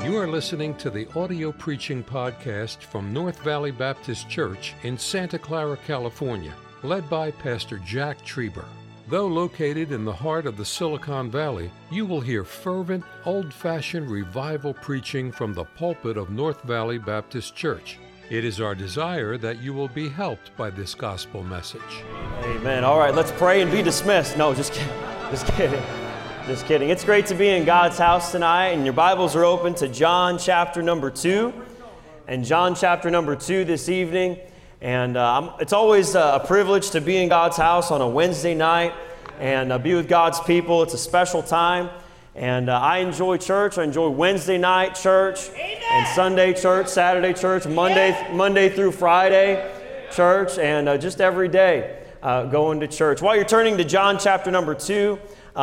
You are listening to the audio preaching podcast from North Valley Baptist Church in Santa Clara, California, led by Pastor Jack Trieber. Though located in the heart of the Silicon Valley, you will hear fervent, old-fashioned revival preaching from the pulpit of North Valley Baptist Church. It is our desire that you will be helped by this gospel message. Amen. All right, let's pray and be dismissed. No, just kidding. Just kidding. Just kidding. It's great to be in God's house tonight, and your Bibles are open to John chapter number 2. And John chapter number 2 this evening. And it's always a privilege to be in God's house on a Wednesday night and be with God's people. It's a special time. And I enjoy church. I enjoy Wednesday night church. Amen. And Sunday church, Saturday church, Monday through Friday church, and just every day going to church. While you're turning to John chapter number 2,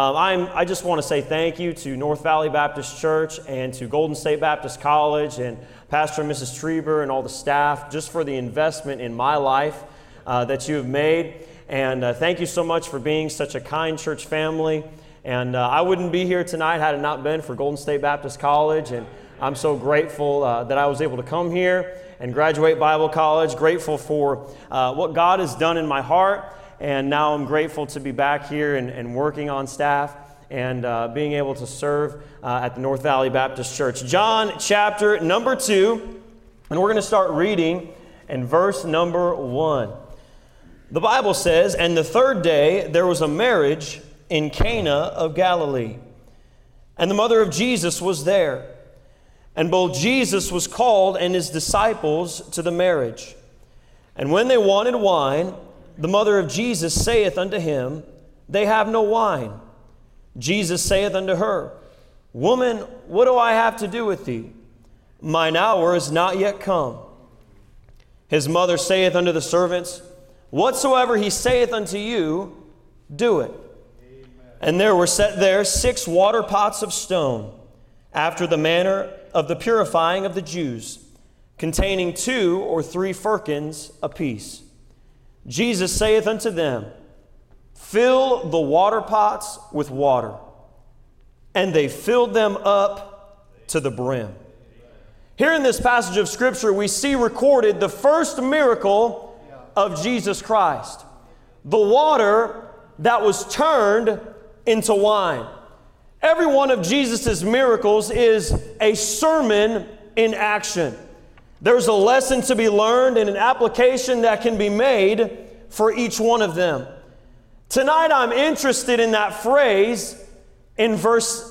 I just want to say thank you to North Valley Baptist Church and to Golden State Baptist College and Pastor and Mrs. Trieber and all the staff just for the investment in my life that you have made. And thank you so much for being such a kind church family. And I wouldn't be here tonight had it not been for Golden State Baptist College. And I'm so grateful that I was able to come here and graduate Bible college. Grateful for what God has done in my heart. And now I'm grateful to be back here and working on staff and being able to serve at the North Valley Baptist Church. John chapter number 2, and we're going to start reading in verse number 1. The Bible says, "And the third day there was a marriage in Cana of Galilee, and the mother of Jesus was there. And both Jesus was called and his disciples to the marriage. And when they wanted wine, the mother of Jesus saith unto him, They have no wine. Jesus saith unto her, Woman, what do I have to do with thee? Mine hour is not yet come. His mother saith unto the servants, Whatsoever he saith unto you, do it. Amen. And there were set there 6 water pots of stone, after the manner of the purifying of the Jews, containing 2 or 3 firkins apiece. Jesus saith unto them, Fill the water pots with water. And they filled them up to the brim." Here in this passage of Scripture, we see recorded the first miracle of Jesus Christ. The water that was turned into wine. Every one of Jesus' miracles is a sermon in action. There's a lesson to be learned and an application that can be made for each one of them. Tonight I'm interested in that phrase in verse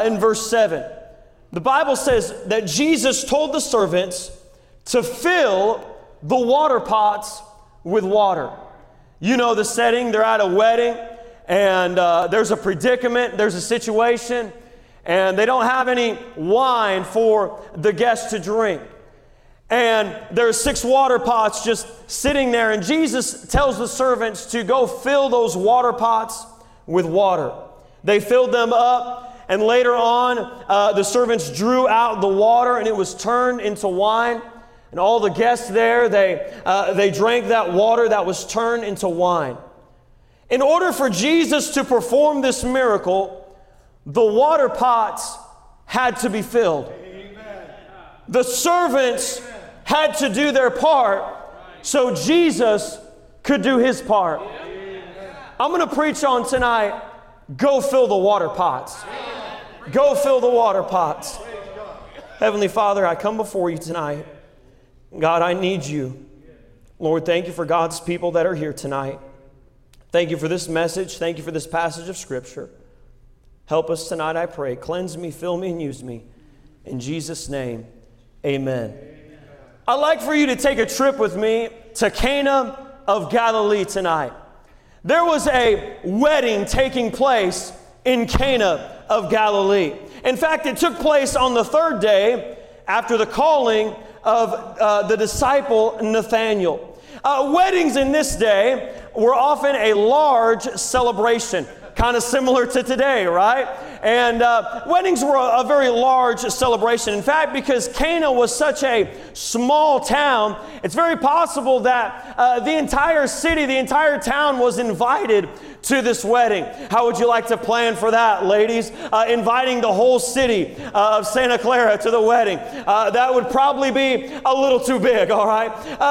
7. The Bible says that Jesus told the servants to fill the water pots with water. You know the setting. They're at a wedding, and there's a predicament, there's a situation, and they don't have any wine for the guests to drink. And there's 6 water pots just sitting there, and Jesus tells the servants to go fill those water pots with water. They filled them up, and later on, the servants drew out the water, and it was turned into wine. And all the guests there, they drank that water that was turned into wine. In order for Jesus to perform this miracle, the water pots had to be filled. Amen. The servants had to do their part so Jesus could do his part. Amen. I'm going to preach on tonight, go fill the water pots. Go fill the water pots. Heavenly Father, I come before you tonight. God, I need you. Lord, thank you for God's people that are here tonight. Thank you for this message. Thank you for this passage of Scripture. Help us tonight, I pray. Cleanse me, fill me, and use me. In Jesus' name, amen. I'd like for you to take a trip with me to Cana of Galilee tonight. There was a wedding taking place in Cana of Galilee. In fact, it took place on the 3rd day after the calling of the disciple Nathanael. Weddings in this day were often a large celebration, kind of similar to today, right? And weddings were a very large celebration. In fact, because Cana was such a small town, it's very possible that the entire city, the entire town was invited to this wedding. How would you like to plan for that, ladies? Inviting the whole city of Santa Clara to the wedding. That would probably be a little too big, all right?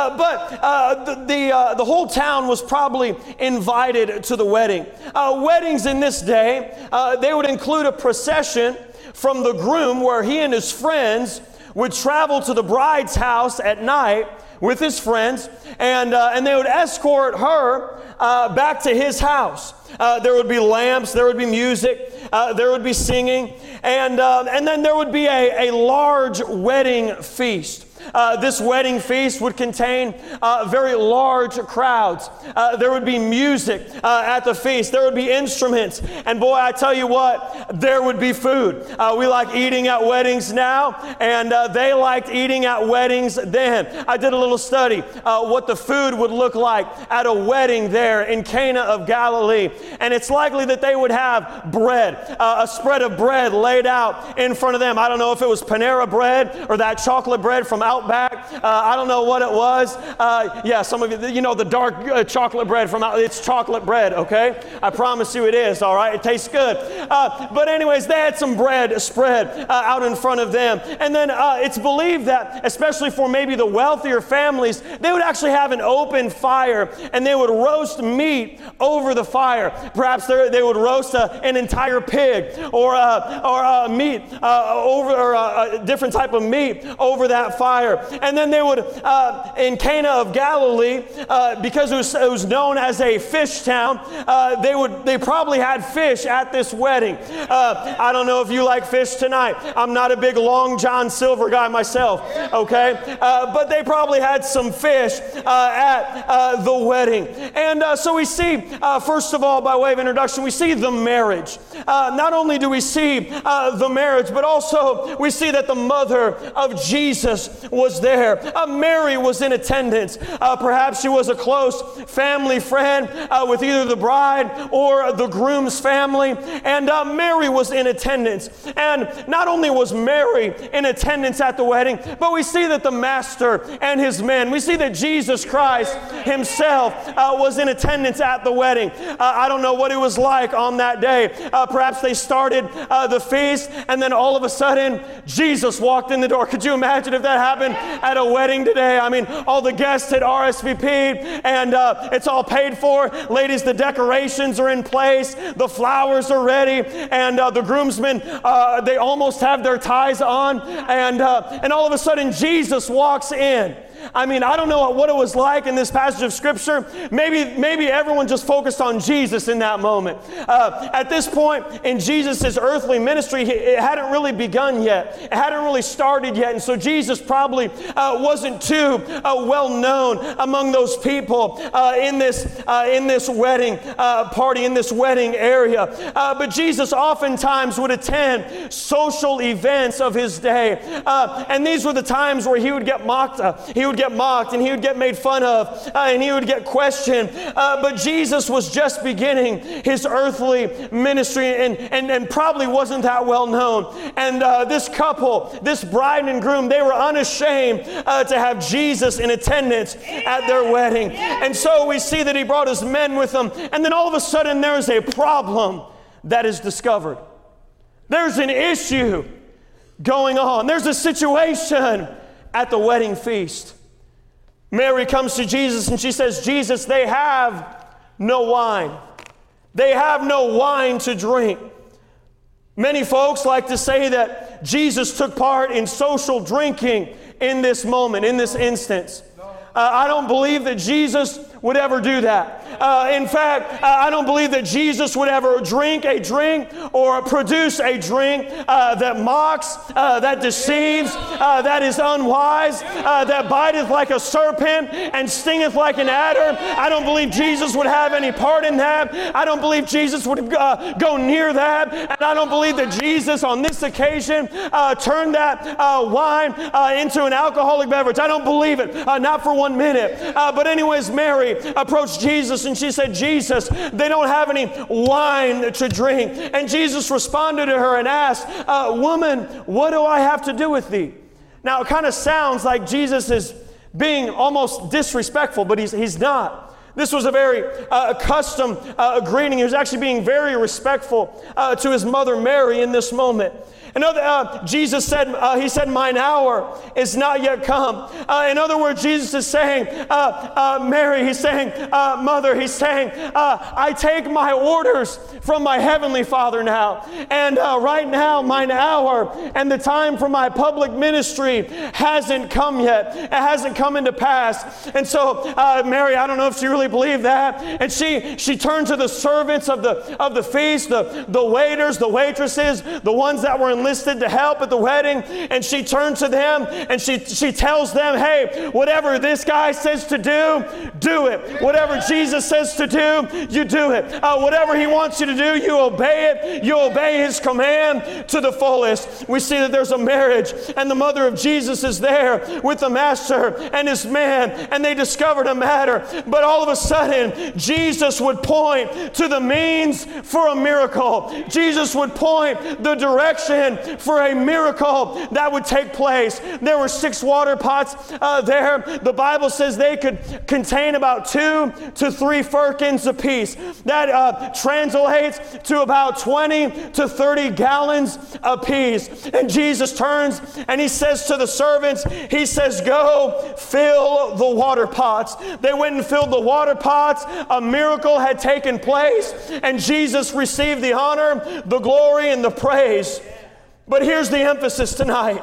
But the whole town was probably invited to the wedding. Weddings in this day, they would include a procession from the groom where he and his friends would travel to the bride's house at night with his friends, and they would escort her back to his house. There would be lamps, there would be music, there would be singing, and then there would be a large wedding feast. This wedding feast would contain very large crowds. There would be music at the feast. There would be instruments. And boy, I tell you what, there would be food. We like eating at weddings now, and they liked eating at weddings then. I did a little study what the food would look like at a wedding there in Cana of Galilee. And it's likely that they would have bread, a spread of bread laid out in front of them. I don't know if it was Panera bread or that chocolate bread from Outback. I don't know what it was. Yeah, some of you know the dark chocolate bread from Outback. It's chocolate bread, okay? I promise you it is, all right? It tastes good. But anyways, they had some bread spread out in front of them. And then it's believed that, especially for maybe the wealthier families, they would actually have an open fire and they would roast meat over the fire. Perhaps they would roast an entire pig or meat over a different type of meat over that fire. And then they would, in Cana of Galilee, because it was known as a fish town, they probably had fish at this wedding. I don't know if you like fish tonight. I'm not a big Long John Silver guy myself, okay? But they probably had some fish at the wedding. And so we see, first of all, by way of introduction, we see the marriage. Not only do we see the marriage, but also we see that the mother of Jesus was there. Mary was in attendance. Perhaps she was a close family friend with either the bride or the groom's family. And Mary was in attendance. And not only was Mary in attendance at the wedding, but we see that the master and his men, we see that Jesus Christ himself was in attendance at the wedding. I don't know what it was like on that day. Perhaps they started the feast and then all of a sudden Jesus walked in the door. Could you imagine if that happened at a wedding today? I mean, all the guests had RSVP'd and it's all paid for. Ladies, the decorations are in place. The flowers are ready. And the groomsmen, they almost have their ties on. And all of a sudden Jesus walks in. I mean, I don't know what it was like in this passage of Scripture. Maybe everyone just focused on Jesus in that moment. At this point in Jesus' earthly ministry, it hadn't really begun yet. It hadn't really started yet. And so Jesus probably wasn't too well known among those people in this wedding party, in this wedding area. But Jesus oftentimes would attend social events of his day. And these were the times where he would get mocked. He would get mocked and he would get made fun of and he would get questioned. But Jesus was just beginning his earthly ministry and probably wasn't that well known. And this couple, this bride and groom, they were unashamed to have Jesus in attendance at their wedding. And so we see that he brought his men with him. And then all of a sudden there is a problem that is discovered. There's an issue going on. There's a situation at the wedding feast. Mary comes to Jesus and she says, Jesus, they have no wine. They have no wine to drink. Many folks like to say that Jesus took part in social drinking in this moment, in this instance. I don't believe that Jesus would ever do that. In fact, I don't believe that Jesus would ever drink a drink or produce a drink that mocks, that deceives, that is unwise, that biteth like a serpent and stingeth like an adder. I don't believe Jesus would have any part in that. I don't believe Jesus would go near that. And I don't believe that Jesus on this occasion turned that wine into an alcoholic beverage. I don't believe it, not for 1 minute. But anyways, Mary, Mary approached Jesus and she said, Jesus, they don't have any wine to drink. And Jesus responded to her and asked, woman, what do I have to do with thee? Now, it kind of sounds like Jesus is being almost disrespectful, but he's not. This was a very custom greeting. He was actually being very respectful to his mother Mary in this moment. And Jesus said, he said, mine hour is not yet come. In other words, Jesus is saying, Mary, he's saying, mother, he's saying, I take my orders from my heavenly Father now. And right now, mine hour and the time for my public ministry hasn't come yet. It hasn't come into pass. And so Mary, I don't know if she really believed that. And she turned to the servants of the feast, the waiters, the waitresses, the ones that were enlisted to help at the wedding, and she turned to them and she tells them, hey, whatever this guy says to do it. Whatever Jesus says to do, you do it. Whatever he wants you to do, you obey it. You obey his command to the fullest. We see that there's a marriage, and the mother of Jesus is there with the master and his man, and they discovered a matter. But all of a sudden, Jesus would point to the means for a miracle. Jesus would point the direction for a miracle that would take place. There were 6 water pots there. The Bible says they could contain about 2 to 3 firkins apiece. That translates to about 20 to 30 gallons apiece. And Jesus turns and he says to the servants, he says, go fill the water pots. They went and filled the water pots. A miracle had taken place, and Jesus received the honor, the glory, and the praise. But here's the emphasis tonight.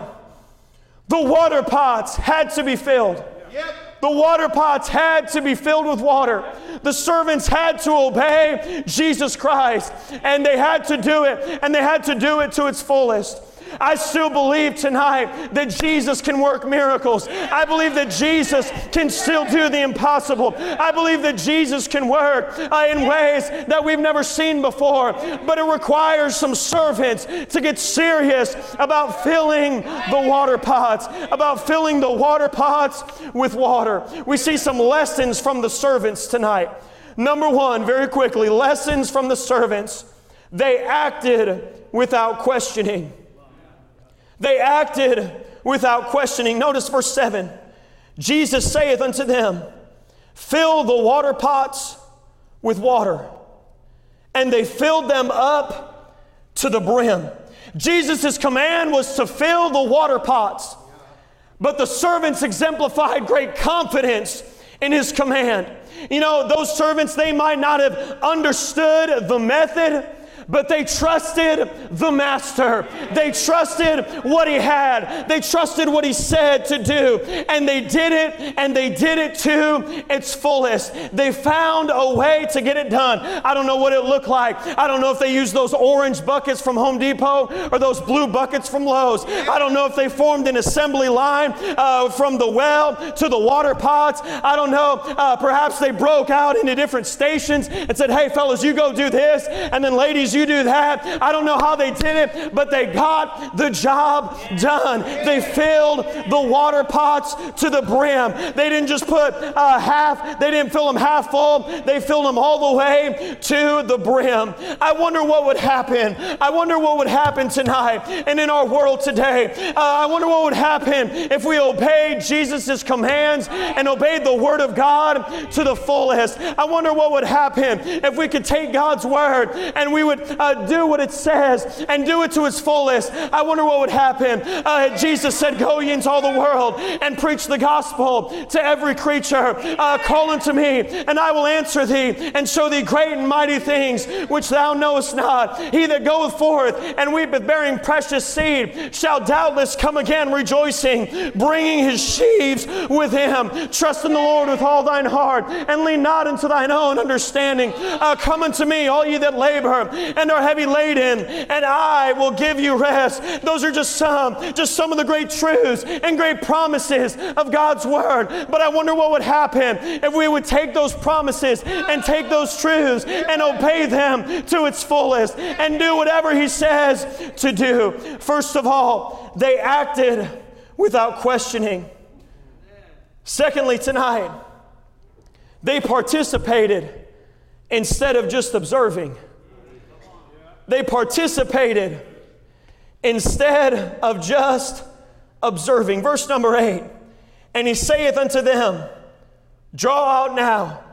The water pots had to be filled. The water pots had to be filled with water. The servants had to obey Jesus Christ, and they had to do it, and they had to do it to its fullest. I still believe tonight that Jesus can work miracles. I believe that Jesus can still do the impossible. I believe that Jesus can work in ways that we've never seen before. But it requires some servants to get serious about filling the water pots, with water. We see some lessons from the servants tonight. Number 1, very quickly, lessons from the servants. They acted without questioning. They acted without questioning. Notice verse 7. Jesus saith unto them, fill the water pots with water. And they filled them up to the brim. Jesus' command was to fill the water pots. But the servants exemplified great confidence in his command. You know, those servants, they might not have understood the method, but they trusted the master. They trusted what he had. They trusted what he said to do. And they did it to its fullest. They found a way to get it done. I don't know what it looked like. I don't know if they used those orange buckets from Home Depot or those blue buckets from Lowe's. I don't know if they formed an assembly line from the well to the water pots. I don't know. Perhaps they broke out into different stations and said, hey, fellas, you go do this. And then ladies, you do that. I don't know how they did it, but they got the job done. They filled the water pots to the brim. They didn't just put they didn't fill them half full. They filled them all the way to the brim. I wonder what would happen. I wonder what would happen tonight and in our world today. I wonder what would happen if we obeyed Jesus' commands and obeyed the Word of God to the fullest. I wonder what would happen if we could take God's Word and we would do what it says and do it to its fullest. I wonder what would happen. Jesus said, go ye into all the world and preach the gospel to every creature. Call unto me, and I will answer thee and show thee great and mighty things which thou knowest not. He that goeth forth and weepeth bearing precious seed shall doubtless come again rejoicing, bringing his sheaves with him. Trust in the Lord with all thine heart and lean not unto thine own understanding. Come unto me, all ye that labor and are heavy laden, and I will give you rest. Those are just some of the great truths and great promises of God's Word. But I wonder what would happen if we would take those promises and take those truths and obey them to its fullest and do whatever he says to do. First of all, they acted without questioning. Secondly, tonight, They participated instead of just observing. They participated instead of just observing. Verse number 8, and he saith unto them, draw out now,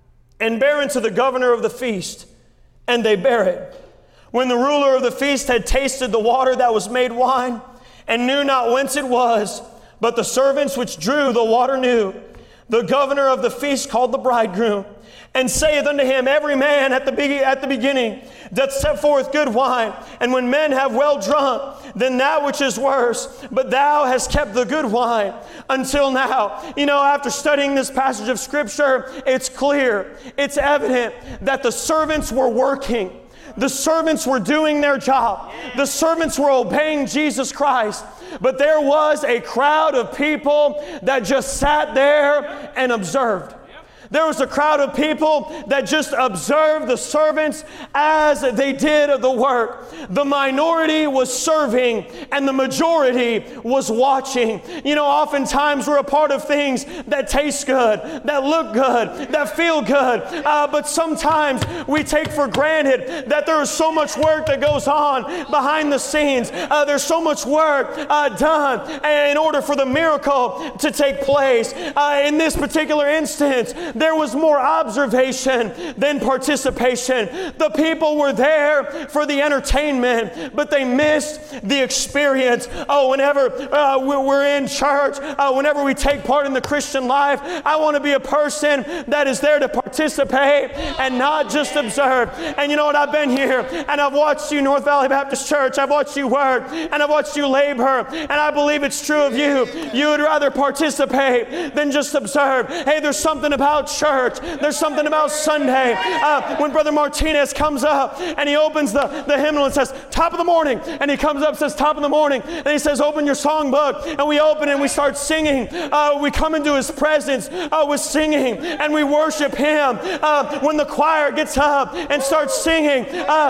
and bear unto the governor of the feast. And they bear it. When the ruler of the feast had tasted the water that was made wine, and knew not whence it was, but the servants which drew the water knew, the governor of the feast called the bridegroom, and saith unto him, every man at the beginning doth set forth good wine, and when men have well drunk, then that which is worse, but thou hast kept the good wine until now. You know, after studying this passage of Scripture, it's clear, it's evident that the servants were working. The servants were doing their job. The servants were obeying Jesus Christ. But there was a crowd of people that just sat there and observed. There was a crowd of people that just observed the servants as they did the work. The minority was serving and the majority was watching. You know, oftentimes we're a part of things that taste good, that look good, that feel good. But sometimes we take for granted that there is so much work that goes on behind the scenes. There's so much work done in order for the miracle to take place. In this particular instance, there was more observation than participation. The people were there for the entertainment, but they missed the experience. Oh, whenever we're in church, whenever we take part in the Christian life, I want to be a person that is there to participate and not just observe. And you know what? I've been here and I've watched you, North Valley Baptist Church. I've watched you work and I've watched you labor, and I believe it's true of you. You would rather participate than just observe. Hey, there's something about church. There's something about Sunday. When Brother Martinez comes up and he opens the hymnal and says, top of the morning, and he comes up and says, top of the morning, and he says, open your songbook, and we open and we start singing. We come into His presence with singing, and we worship Him. When the choir gets up and starts singing,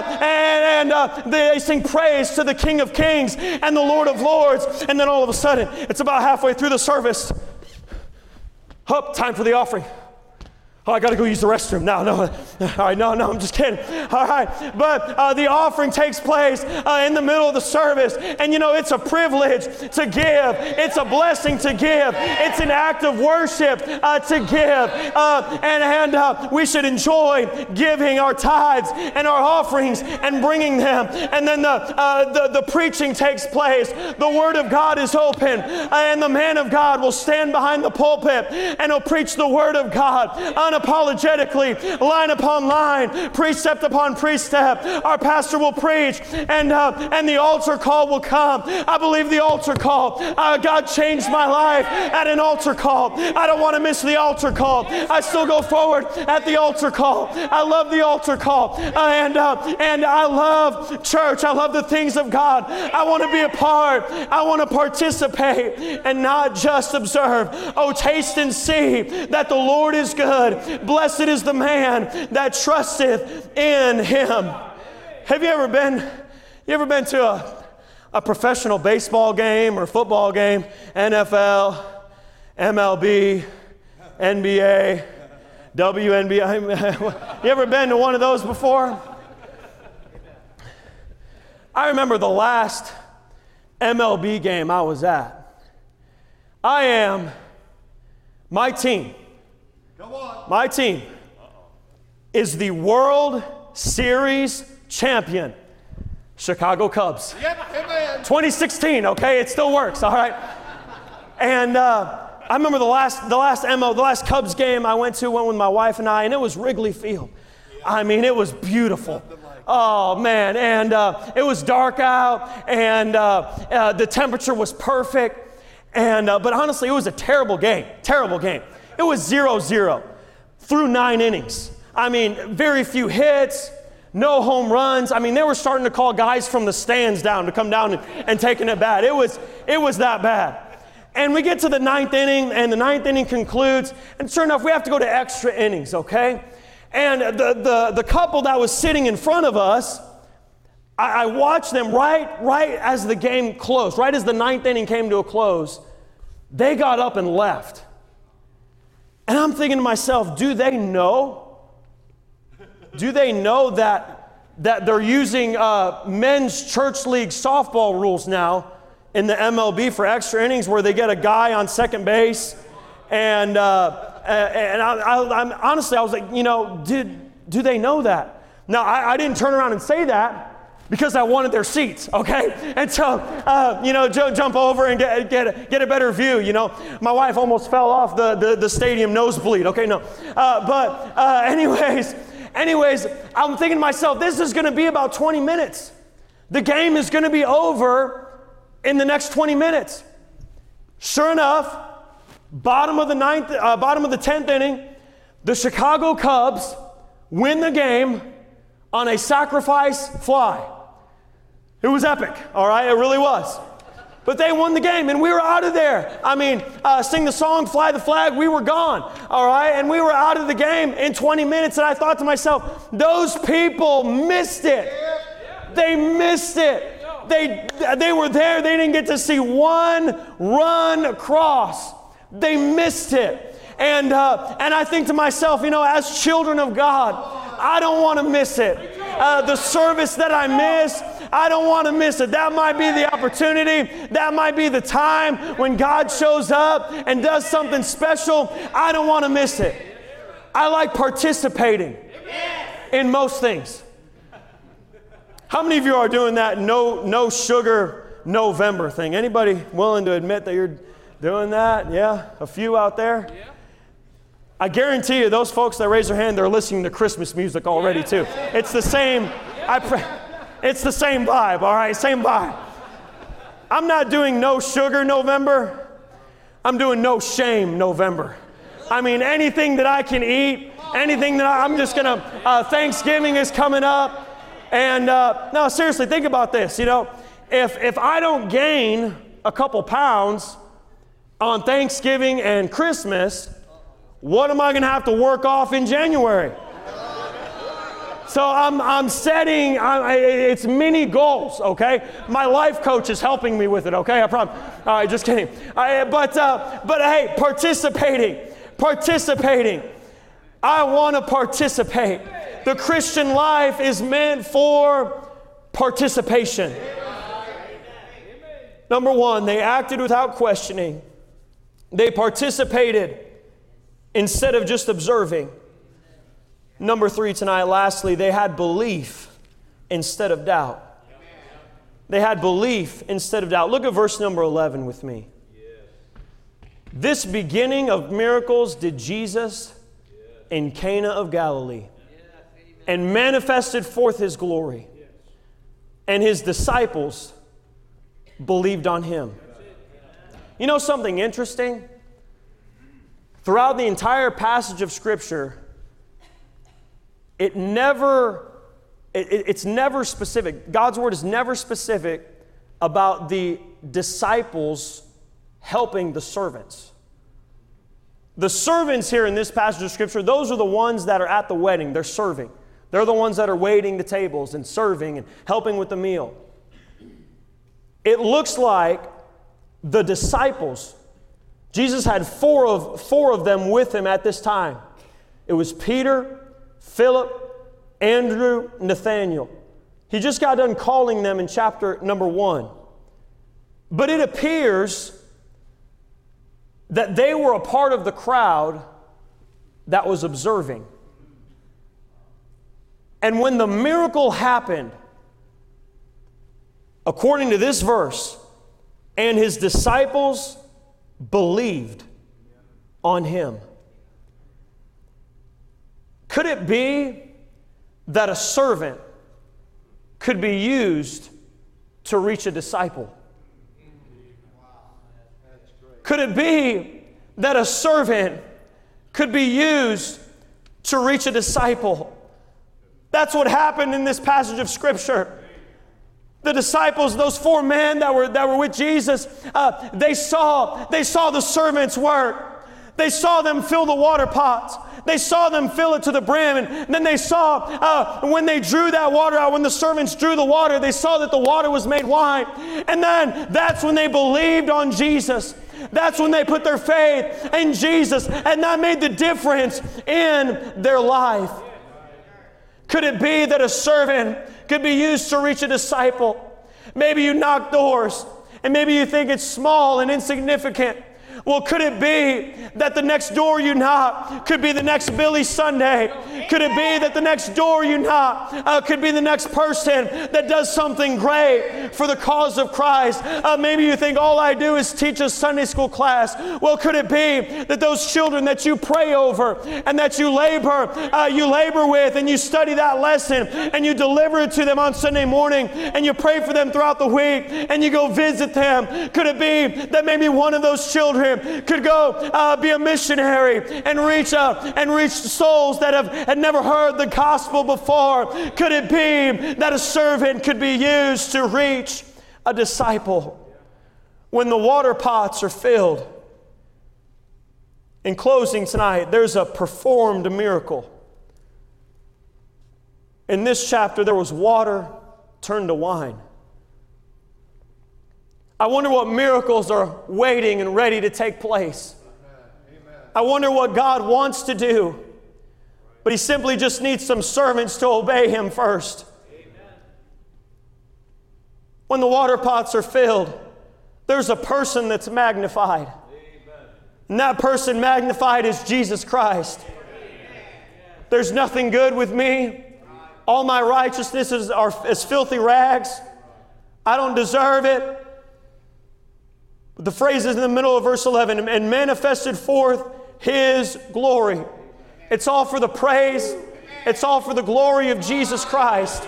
and they sing praise to the King of Kings and the Lord of Lords, and then all of a sudden, it's about halfway through the service. Time for the offering. Oh, I got to go use the restroom. No. All right, no, I'm just kidding. All right, but the offering takes place in the middle of the service. And you know, it's a privilege to give. It's a blessing to give. It's an act of worship to give. And we should enjoy giving our tithes and our offerings and bringing them. And then the preaching takes place. The Word of God is open. And the man of God will stand behind the pulpit and he'll preach the Word of God unapologetically, line upon line, precept upon precept. Our pastor will preach, and the altar call will come. I believe the altar call. God changed my life at an altar call. I don't want to miss the altar call. I still go forward at the altar call. I love the altar call, and I love church. I love the things of God. I want to be a part. I want to participate and not just observe. Oh, taste and see that the Lord is good. Blessed is the man that trusteth in Him. Have you ever been to a professional baseball game or football game, NFL, MLB, NBA, WNBA? You ever been to one of those before? I remember the last MLB game I was at. My team is the World Series champion, Chicago Cubs. Yep, amen. 2016, okay? It still works, all right? And I remember the last Cubs game I went with my wife and I, and it was Wrigley Field. I mean, it was beautiful. Oh, man. And it was dark out, and the temperature was perfect. But honestly, it was a terrible game. It was 0-0 through 9 innings. I mean, very few hits, no home runs. I mean, they were starting to call guys from the stands down to come down and taking it bad. It was that bad. And we get to the 9th inning, and the 9th inning concludes, and sure enough, we have to go to extra innings, okay? And the couple that was sitting in front of us, I watched them right as the game closed, right as the 9th inning came to a close, they got up and left. And I'm thinking to myself, do they know? Do they know that they're using men's church league softball rules now in the MLB for extra innings, where they get a guy on second base? And I'm honestly, I was like, do they know that? Now, I didn't turn around and say that because I wanted their seats, okay? And so, jump over and get a better view, My wife almost fell off the stadium nosebleed, okay? No. Anyways, I'm thinking to myself, this is going to be about 20 minutes. The game is going to be over in the next 20 minutes. Sure enough, bottom of the 10th inning, the Chicago Cubs win the game on a sacrifice fly. It was epic, all right? It really was. But they won the game, and we were out of there. I mean, sing the song, fly the flag, we were gone, all right? And we were out of the game in 20 minutes, and I thought to myself, those people missed it. They missed it. They were there. They didn't get to see one run across. They missed it. And I think to myself, as children of God, I don't want to miss it. The service that I miss, I don't want to miss it. That might be the opportunity. That might be the time when God shows up and does something special. I don't want to miss it. I like participating in most things. How many of you are doing that no sugar November thing? Anybody willing to admit that you're doing that? Yeah, a few out there. I guarantee you, those folks that raise their hand, they're listening to Christmas music already too. It's the same. It's the same vibe. All right, same vibe. I'm not doing no sugar November. I'm doing no shame November. I mean, anything that I can eat, anything that I'm just gonna. Thanksgiving is coming up, and no, seriously, think about this. If I don't gain a couple pounds on Thanksgiving and Christmas, what am I going to have to work off in January? So I'm setting, it's mini goals, okay? My life coach is helping me with it, okay? I promise. All right, just kidding. But hey, participating. I want to participate. The Christian life is meant for participation. Number one, they acted without questioning. They participated instead of just observing. Number three tonight, lastly, they had belief instead of doubt. They had belief instead of doubt. Look at verse number 11 with me. This beginning of miracles did Jesus in Cana of Galilee, and manifested forth His glory, and His disciples believed on Him. You know something interesting? Throughout the entire passage of Scripture, it's never specific. God's Word is never specific about the disciples helping the servants. The servants here in this passage of Scripture, those are the ones that are at the wedding. They're serving. They're the ones that are waiting the tables and serving and helping with the meal. It looks like the disciples, Jesus had four of them with Him at this time. It was Peter, Philip, Andrew, Nathaniel. He just got done calling them in chapter number 1. But it appears that they were a part of the crowd that was observing. And when the miracle happened, according to this verse, and His disciples believed on Him. Could it be that a servant could be used to reach a disciple? Could it be that a servant could be used to reach a disciple? That's what happened in this passage of Scripture. The disciples, those 4 men that were with Jesus, they saw the servants work. They saw them fill the water pots. They saw them fill it to the brim. And then they saw when they drew that water out, when the servants drew the water, they saw that the water was made wine. And then that's when they believed on Jesus. That's when they put their faith in Jesus, and that made the difference in their life. Could it be that a servant could be used to reach a disciple? Maybe you knock doors, and maybe you think it's small and insignificant. Well, could it be that the next door you knock could be the next Billy Sunday? Could it be that the next door you knock could be the next person that does something great for the cause of Christ? Maybe you think all I do is teach a Sunday school class. Well, could it be that those children that you pray over and that you labor with, and you study that lesson and you deliver it to them on Sunday morning, and you pray for them throughout the week, and you go visit them? Could it be that maybe one of those children could go be a missionary and reach souls that had never heard the gospel before? Could it be that a servant could be used to reach a disciple? When the water pots are filled. In closing tonight, there's a performed miracle. In this chapter, there was water turned to wine. I wonder what miracles are waiting and ready to take place. Amen. I wonder what God wants to do, but He simply just needs some servants to obey Him first. Amen. When the water pots are filled, there's a person that's magnified. Amen. And that person magnified is Jesus Christ. Amen. There's nothing good with me. All my righteousness is filthy rags. I don't deserve it. The phrase is in the middle of verse 11, and manifested forth His glory. It's all for the praise. It's all for the glory of Jesus Christ.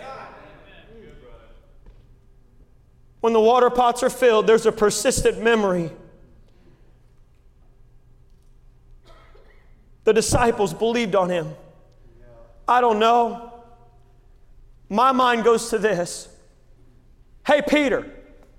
When the water pots are filled, there's a persistent memory. The disciples believed on Him. I don't know. My mind goes to this. Hey, Peter,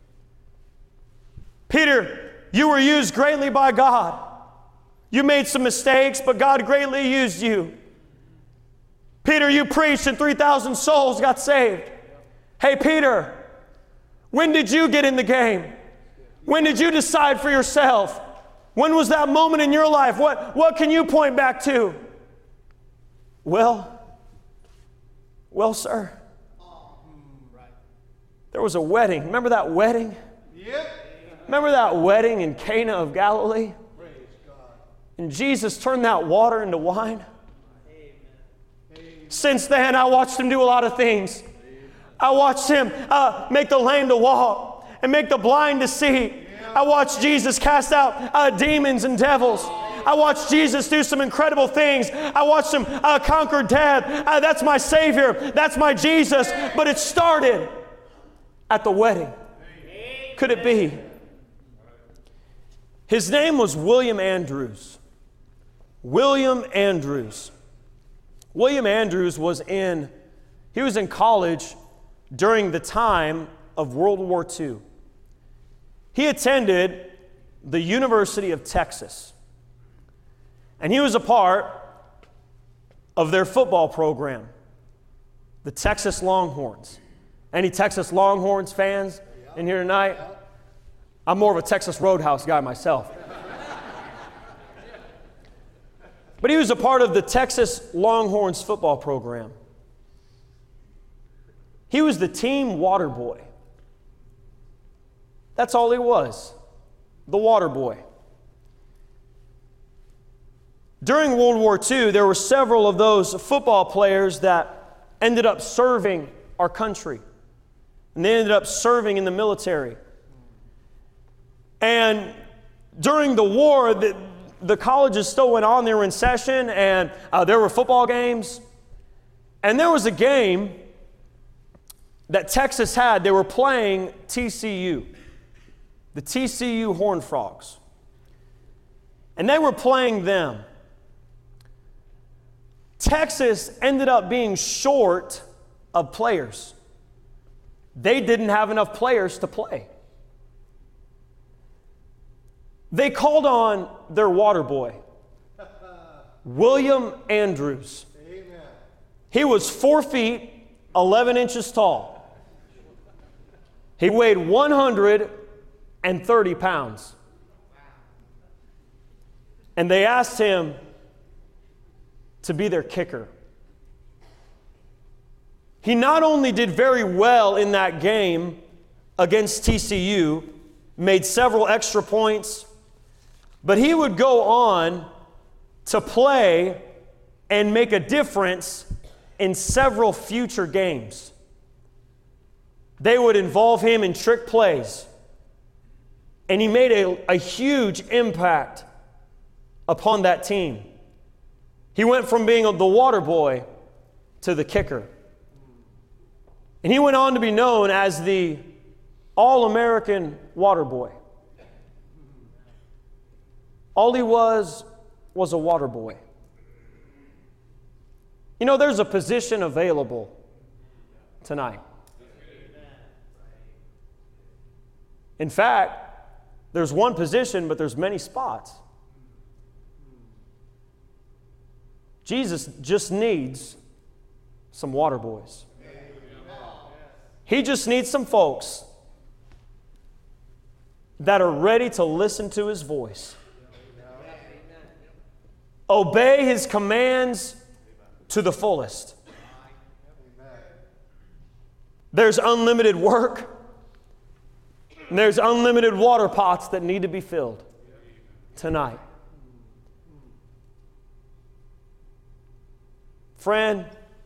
you were used greatly by God. You made some mistakes, but God greatly used you. Peter, you preached and 3,000 souls got saved. Hey, Peter, when did you get in the game? When did you decide for yourself? When was that moment in your life? What can you point back to? Well, sir, there was a wedding. Remember that wedding? Yep. Remember that wedding in Cana of Galilee? Praise God. And Jesus turned that water into wine. Amen. Since then, I watched Him do a lot of things. I watched Him make the lame to walk and make the blind to see. I watched Jesus cast out demons and devils. I watched Jesus do some incredible things. I watched Him conquer death. That's my Savior. That's my Jesus. But it started at the wedding. Could it be? His name was William Andrews. William Andrews. William Andrews was in college during the time of World War II. He attended the University of Texas. And he was a part of their football program, the Texas Longhorns. Any Texas Longhorns fans in here tonight? I'm more of a Texas Roadhouse guy myself. But he was a part of the Texas Longhorns football program. He was the team water boy. That's all he was, the water boy. During World War II, there were several of those football players that ended up serving our country. And they ended up serving in the military. And during the war, the colleges still went on. They were in session, and there were football games. And there was a game that Texas had. They were playing TCU, the TCU Horned Frogs. And they were playing them. Texas ended up being short of players. They didn't have enough players to play. They called on their water boy, William Andrews. Amen. He was 4 feet, 11 inches tall. He weighed 130 pounds. and they asked him to be their kicker. He not only did very well in that game against TCU, made several extra points, but he would go on to play and make a difference in several future games. They would involve him in trick plays, and he made a huge impact upon that team. He went from being the water boy to the kicker. And he went on to be known as the All-American water boy. All he was a water boy. You know, there's a position available tonight. In fact, there's one position, but there's many spots. Jesus just needs some water boys. He just needs some folks that are ready to listen to his voice. Obey his commands to the fullest. There's unlimited work. And there's unlimited water pots that need to be filled tonight. Friend,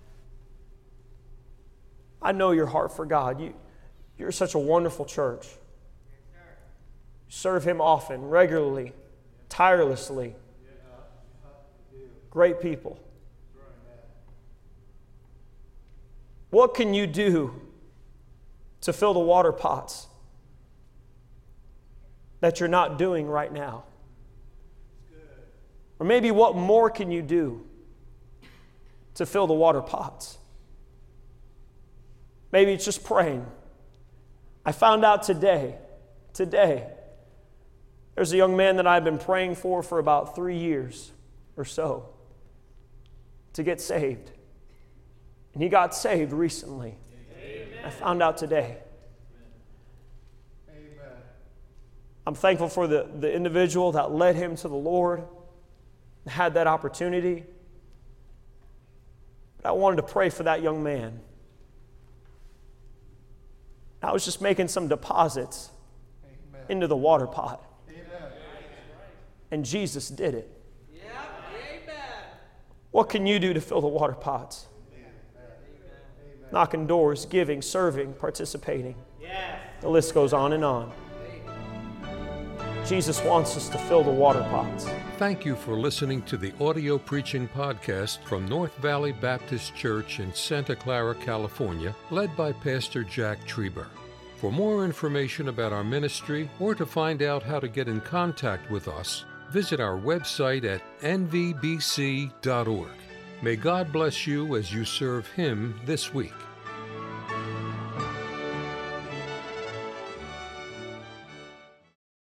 I know your heart for God. You're such a wonderful church. Serve him often, regularly, tirelessly. Great people. What can you do to fill the water pots that you're not doing right now? Or maybe what more can you do to fill the water pots? Maybe it's just praying. I found out today, there's a young man that I've been praying for about 3 years or so to get saved. And he got saved recently. Amen. I found out today. Amen. I'm thankful for the individual that led him to the Lord, had that opportunity. But I wanted to pray for that young man. I was just making some deposits into the water pot. Amen. And Jesus did it. Yeah. Amen. What can you do to fill the water pots? Amen. Knocking doors, giving, serving, participating. Yes. The list goes on and on. Jesus wants us to fill the water pots. Thank you for listening to the audio preaching podcast from North Valley Baptist Church in Santa Clara, California, led by Pastor Jack Trieber. For more information about our ministry or to find out how to get in contact with us, visit our website at nvbc.org. May God bless you as you serve Him this week.